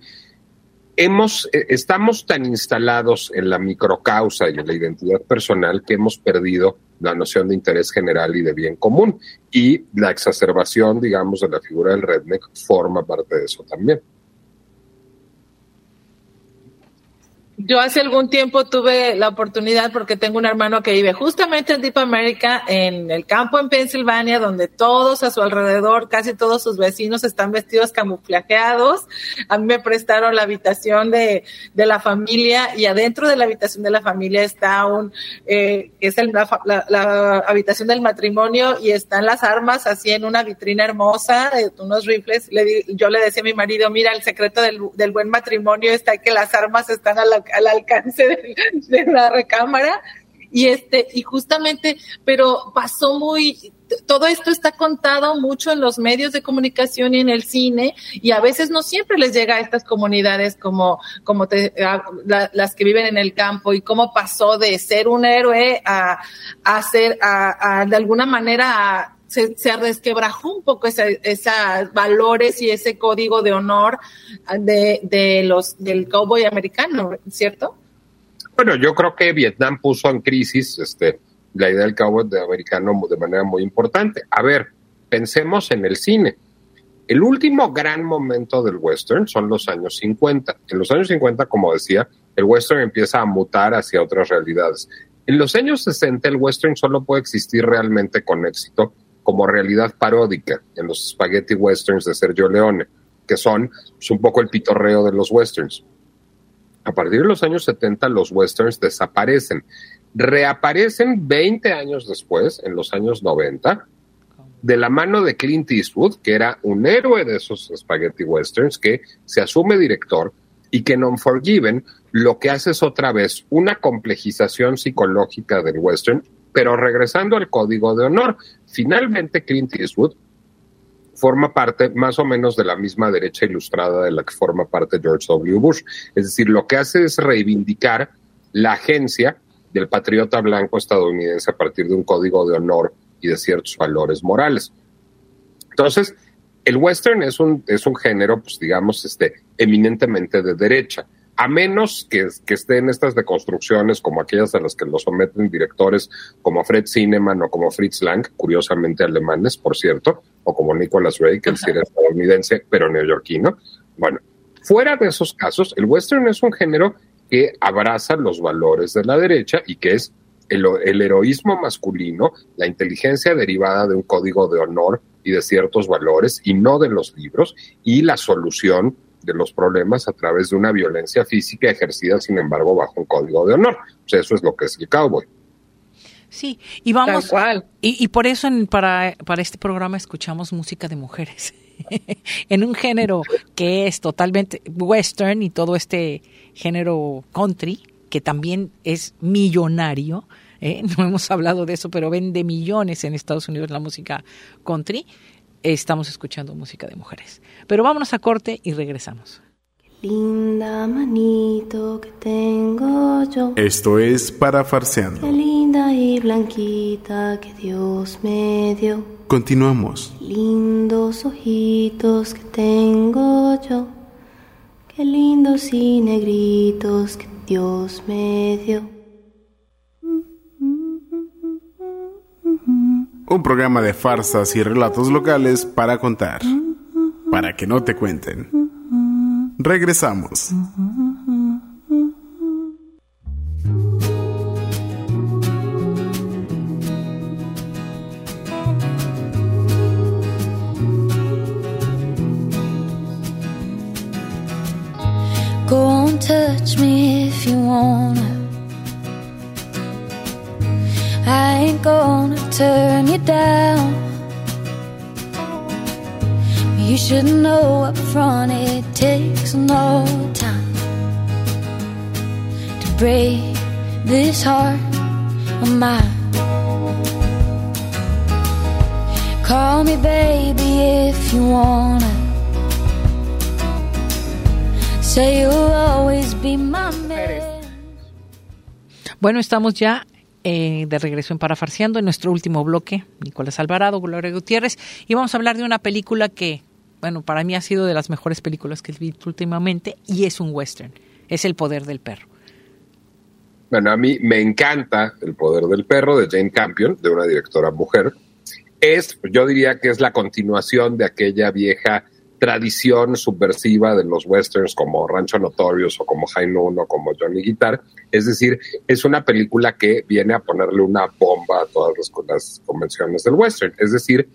Hemos, estamos tan instalados en la microcausa y en la identidad personal que hemos perdido la noción de interés general y de bien común, y la exacerbación, digamos, de la figura del redneck forma parte de eso también. Yo hace algún tiempo tuve la oportunidad, porque tengo un hermano que vive justamente en Deep America, en el campo en Pensilvania, donde todos a su alrededor, casi todos sus vecinos están vestidos camuflajeados. A mí me prestaron la habitación de, de la familia, y adentro de la habitación de la familia está un, eh, es el, la, la, la habitación del matrimonio, y están las armas así en una vitrina hermosa, de unos rifles. Le di, yo le decía a mi marido, mira, el secreto del, del buen matrimonio está que las armas están a la al alcance de, de la recámara, y este, y justamente, pero pasó muy, todo esto está contado mucho en los medios de comunicación y en el cine, y a veces no siempre les llega a estas comunidades como, como te, a, la, las que viven en el campo, y cómo pasó de ser un héroe a, a ser, a, a de alguna manera a, Se, se resquebrajó un poco esa, esos valores y ese código de honor de, de los del cowboy americano, ¿cierto? Bueno, yo creo que Vietnam puso en crisis este, la idea del cowboy americano de manera muy importante. A ver, pensemos en el cine. El último gran momento del western son los años cincuenta. En los años cincuenta, como decía, el western empieza a mutar hacia otras realidades. En los años sesenta, el western solo puede existir realmente con éxito como realidad paródica en los spaghetti westerns de Sergio Leone, que son pues, un poco el pitorreo de los westerns. A partir de los años setenta, los westerns desaparecen. Reaparecen veinte años después, en los años noventa, de la mano de Clint Eastwood, que era un héroe de esos spaghetti westerns, que se asume director, y que en Unforgiven lo que hace es otra vez una complejización psicológica del western, pero regresando al código de honor. Finalmente, Clint Eastwood forma parte más o menos de la misma derecha ilustrada de la que forma parte George W. Bush. Es decir, lo que hace es reivindicar la agencia del patriota blanco estadounidense a partir de un código de honor y de ciertos valores morales. Entonces, el western es un, es un género, pues digamos, este, eminentemente de derecha. A menos que, que estén estas deconstrucciones como aquellas a las que lo someten directores como Fred Zinnemann o como Fritz Lang, curiosamente alemanes, por cierto, o como Nicholas Ray, que es estadounidense, pero neoyorquino. Bueno, fuera de esos casos, el western es un género que abraza los valores de la derecha y que es el, el heroísmo masculino, la inteligencia derivada de un código de honor y de ciertos valores, y no de los libros, y la solución de los problemas a través de una violencia física ejercida, sin embargo, bajo un código de honor. O sea, eso es lo que es el cowboy. Sí, y vamos, Tal cual. Y, y por eso en, para, para este programa escuchamos música de mujeres, en un género que es totalmente western y todo este género country, que también es millonario, ¿eh? No hemos hablado de eso, pero vende millones en Estados Unidos la música country. Estamos escuchando música de mujeres. Pero vámonos a corte y regresamos. Qué linda manito que tengo yo. Esto es Parafarseando. Qué linda y blanquita que Dios me dio. Continuamos. Qué lindos ojitos que tengo yo. Qué lindos y negritos que Dios me dio. Un programa de farsas y relatos locales para contar, para que no te cuenten. Regresamos. Go and touch me if you wanna. I ain't gonna turn you down. You should know up front it takes no time to break this heart of mine. Call me baby if you wanna. Say you'll always be my man. Bueno, estamos ya Eh, de regreso en Parafarseando, en nuestro último bloque, Nicolás Alvarado, Gloria Gutiérrez, y vamos a hablar de una película que, bueno, para mí ha sido de las mejores películas que he visto últimamente, y es un western, es El poder del perro. Bueno, a mí me encanta El poder del perro, de Jane Campion, de una directora mujer. Es, yo diría que es la continuación de aquella vieja tradición subversiva de los westerns como Rancho Notorious o como High Noon o como Johnny Guitar. Es decir, es una película que viene a ponerle una bomba a todas las, las convenciones del western. Es decir,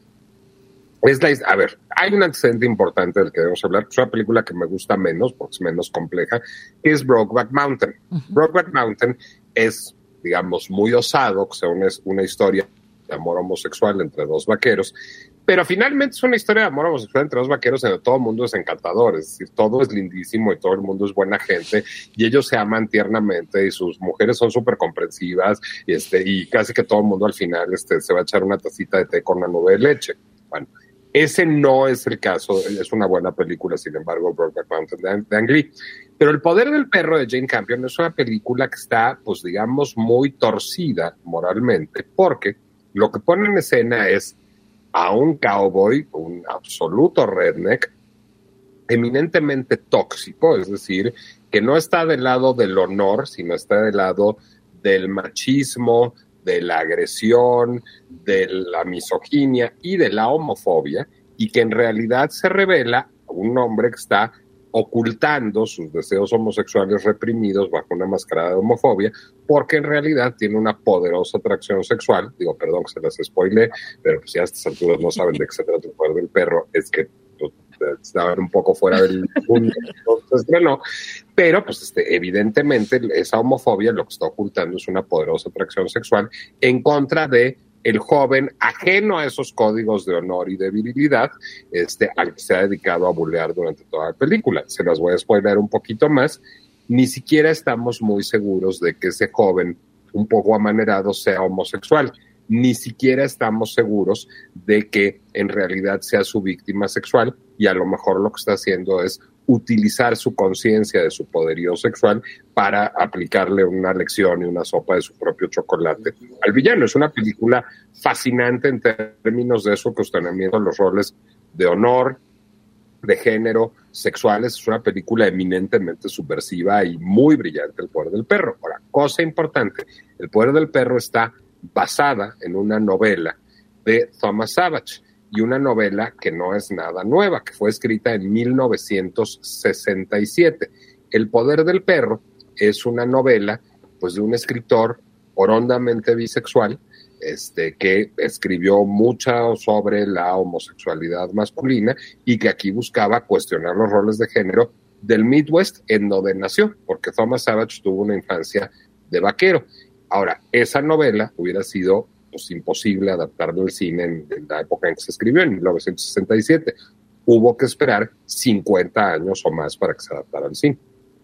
es la, a ver, hay un antecedente importante del que debemos hablar. Es una película que me gusta menos, porque es menos compleja, que es Brokeback Mountain. Uh-huh. Brokeback Mountain es, digamos, muy osado, que sea una, una historia de amor homosexual entre dos vaqueros, pero finalmente es una historia de amor homosexual entre dos vaqueros en donde todo el mundo es encantador, es decir, todo es lindísimo y todo el mundo es buena gente y ellos se aman tiernamente y sus mujeres son súper comprensivas y, este, y casi que todo el mundo al final este, se va a echar una tacita de té con una nube de leche. Bueno, ese no es el caso, es una buena película, sin embargo, Brokeback Mountain de, de Ang Lee. Pero El poder del perro de Jane Campion es una película que está, pues digamos, muy torcida moralmente, porque lo que pone en escena es a un cowboy, un absoluto redneck, eminentemente tóxico, es decir, que no está del lado del honor, sino está del lado del machismo, de la agresión, de la misoginia y de la homofobia, y que en realidad se revela un hombre que está ocultando sus deseos homosexuales reprimidos bajo una máscara de homofobia, porque en realidad tiene una poderosa atracción sexual. Digo, perdón que se las spoile, pero pues ya a estas alturas no saben de qué se trata El poder del perro, es que pues, estaban un poco fuera del mundo, entonces, no, pero pues este, evidentemente esa homofobia lo que está ocultando es una poderosa atracción sexual en contra de el joven ajeno a esos códigos de honor y de virilidad, este, al que se ha dedicado a bulear durante toda la película. Se las voy a spoiler un poquito más. Ni siquiera estamos muy seguros de que ese joven, un poco amanerado, sea homosexual. Ni siquiera estamos seguros de que en realidad sea su víctima sexual, y a lo mejor lo que está haciendo es utilizar su conciencia de su poderío sexual para aplicarle una lección y una sopa de su propio chocolate al villano. Es una película fascinante en términos de su cuestionamiento de los roles de honor, de género, sexuales. Es una película eminentemente subversiva y muy brillante, El poder del perro. Ahora, cosa importante, El poder del perro está basada en una novela de Thomas Savage, y una novela que no es nada nueva, que fue escrita en mil novecientos sesenta y siete. El poder del perro es una novela, pues, de un escritor horrendamente bisexual, este, que escribió mucho sobre la homosexualidad masculina y que aquí buscaba cuestionar los roles de género del Midwest en donde nació, porque Thomas Savage tuvo una infancia de vaquero. Ahora, esa novela hubiera sido pues imposible adaptarlo al cine en, en la época en que se escribió, en mil novecientos sesenta y siete. Hubo que esperar cincuenta años o más para que se adaptara al cine.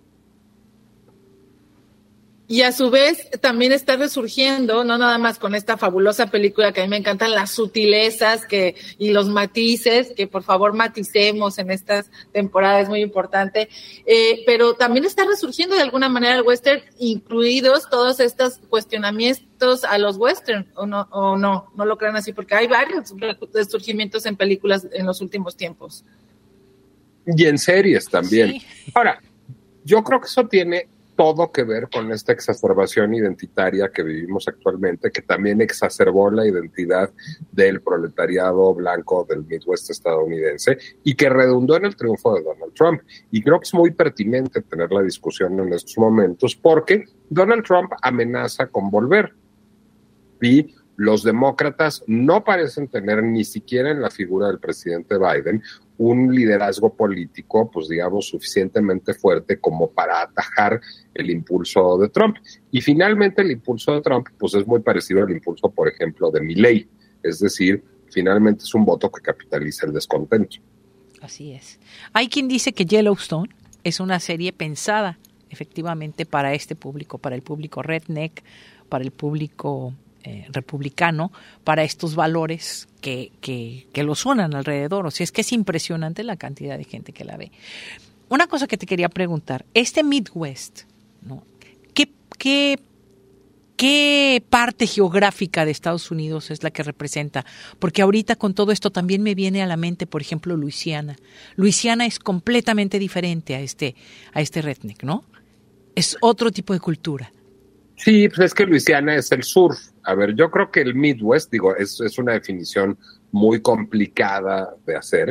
Y a su vez también está resurgiendo, no nada más con esta fabulosa película que a mí me encantan las sutilezas que y los matices, que por favor maticemos en estas temporadas, es muy importante, eh, pero también está resurgiendo de alguna manera el western, incluidos todos estos cuestionamientos a los western, o no, o no, no lo crean así, porque hay varios resurgimientos en películas en los últimos tiempos. Y en series también. Sí. Ahora, yo creo que eso tiene todo que ver con esta exacerbación identitaria que vivimos actualmente, que también exacerbó la identidad del proletariado blanco del Midwest estadounidense y que redundó en el triunfo de Donald Trump. Y creo que es muy pertinente tener la discusión en estos momentos porque Donald Trump amenaza con volver. Y los demócratas no parecen tener ni siquiera en la figura del presidente Biden un liderazgo político, pues digamos, suficientemente fuerte como para atajar el impulso de Trump. Y finalmente el impulso de Trump, pues es muy parecido al impulso, por ejemplo, de Milley. Es decir, finalmente es un voto que capitaliza el descontento. Así es. Hay quien dice que Yellowstone es una serie pensada efectivamente para este público, para el público redneck, para el público Eh, republicano, para estos valores que, que, que lo suenan alrededor. O sea, es que es impresionante la cantidad de gente que la ve. Una cosa que te quería preguntar, este Midwest, ¿no? ¿Qué, qué, qué parte geográfica de Estados Unidos es la que representa? Porque ahorita con todo esto también me viene a la mente, por ejemplo, Luisiana. Luisiana es completamente diferente a este, a este redneck, ¿no? Es otro tipo de cultura. Sí, pues es que Luisiana es el sur. A ver, yo creo que el Midwest, digo, es, es una definición muy complicada de hacer,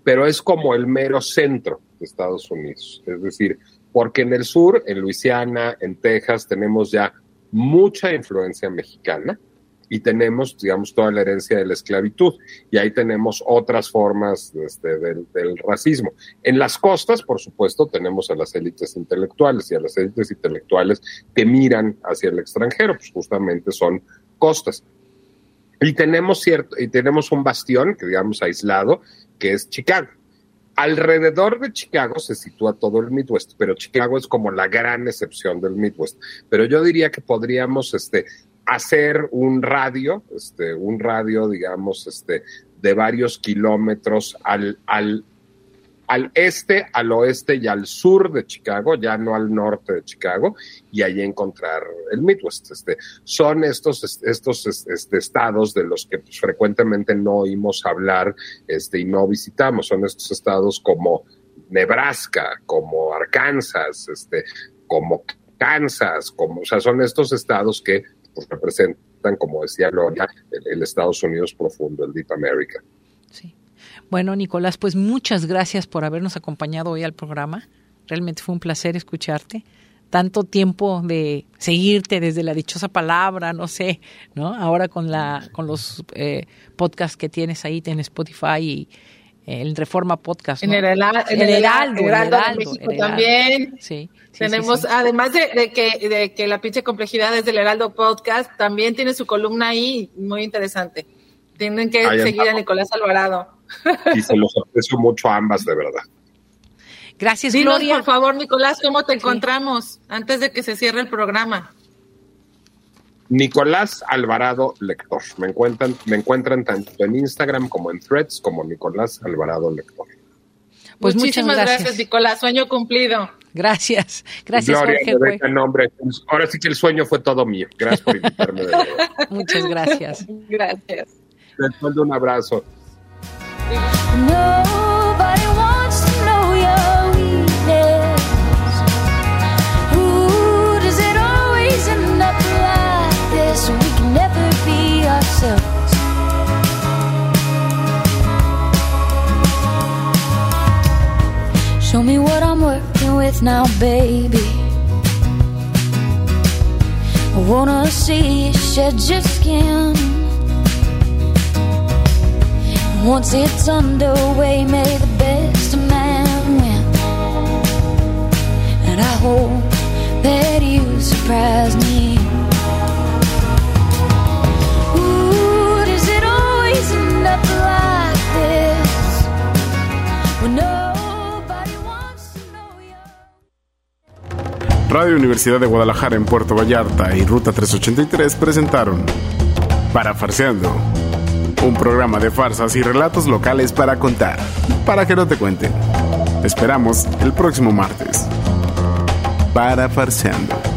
pero es como el mero centro de Estados Unidos. Es decir, porque en el sur, en Luisiana, en Texas, tenemos ya mucha influencia mexicana y tenemos, digamos, toda la herencia de la esclavitud. Y ahí tenemos otras formas este, del, del racismo. En las costas, por supuesto, tenemos a las élites intelectuales y a las élites intelectuales que miran hacia el extranjero, pues justamente son costas. Y tenemos cierto, y tenemos un bastión, que digamos aislado, que es Chicago. Alrededor de Chicago se sitúa todo el Midwest, pero Chicago es como la gran excepción del Midwest. Pero yo diría que podríamos este, hacer un radio, este, un radio, digamos, este, de varios kilómetros al, al, al este, al oeste y al sur de Chicago, ya no al norte de Chicago, y ahí encontrar el Midwest. Este, son estos, estos este, estados de los que pues, frecuentemente no oímos hablar este, y no visitamos. Son estos estados como Nebraska, como Arkansas, este, como Kansas, como, o sea, son estos estados que pues, representan, como decía Gloria, el, el Estados Unidos profundo, el Deep America. Sí. Bueno, Nicolás, pues muchas gracias por habernos acompañado hoy al programa. Realmente fue un placer escucharte. Tanto tiempo de seguirte desde la dichosa palabra, no sé, ¿no? Ahora con la con los eh, podcasts que tienes ahí en Spotify y eh, el Reforma Podcast, ¿no? En el, Heraldo, en el Heraldo, el Heraldo, Heraldo, de México Heraldo. También. Sí, sí, tenemos, sí, sí. Además de, de, que, de que la pinche complejidad es del Heraldo Podcast, también tiene su columna ahí muy interesante. Tienen que Ahí seguir estamos. a Nicolás Alvarado. Y se los aprecio mucho a ambas, de verdad. Gracias, Dinos, Gloria. por favor, Nicolás, ¿cómo te Sí. encontramos antes de que se cierre el programa? Nicolás Alvarado Lector. Me encuentran, me encuentran tanto en Instagram como en Threads como Nicolás Alvarado Lector. Pues Muchísimas muchas gracias. gracias, Nicolás. Sueño cumplido. Gracias. Gracias, Gloria, Jorge. me deja el nombre. Ahora sí que el sueño fue todo mío. Gracias por invitarme. De verdad. Muchas gracias. Gracias. Les mando un abrazo. Nobody wants to know your weakness. Ooh, does it always end up like this? We can never be ourselves. Show me what I'm working with now, baby. I wanna see you shed your skin. Once it's underway, may the best man win. And I hope that you surprise me. Ooh, does it always end up like this? When nobody wants to know you. Radio Universidad de Guadalajara en Puerto Vallarta y Ruta trescientos ochenta y tres presentaron Parafarseando, un programa de farsas y relatos locales para contar, para que no te cuenten. Te esperamos el próximo martes. Parafarseando.